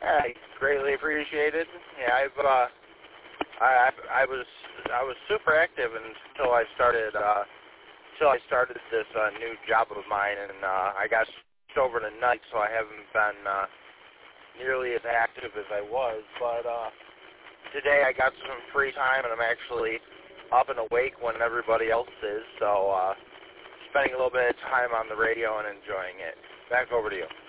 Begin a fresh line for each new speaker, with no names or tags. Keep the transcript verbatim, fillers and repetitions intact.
I greatly appreciated. Yeah, I've uh, I I was I was super active until I started uh, until I started this uh, new job of mine, and uh, I got switched over to night, so I haven't been uh, nearly as active as I was. But uh, today I got some free time, and I'm actually up and awake when everybody else is. So uh, spending a little bit of time on the radio and enjoying it. Back over to you.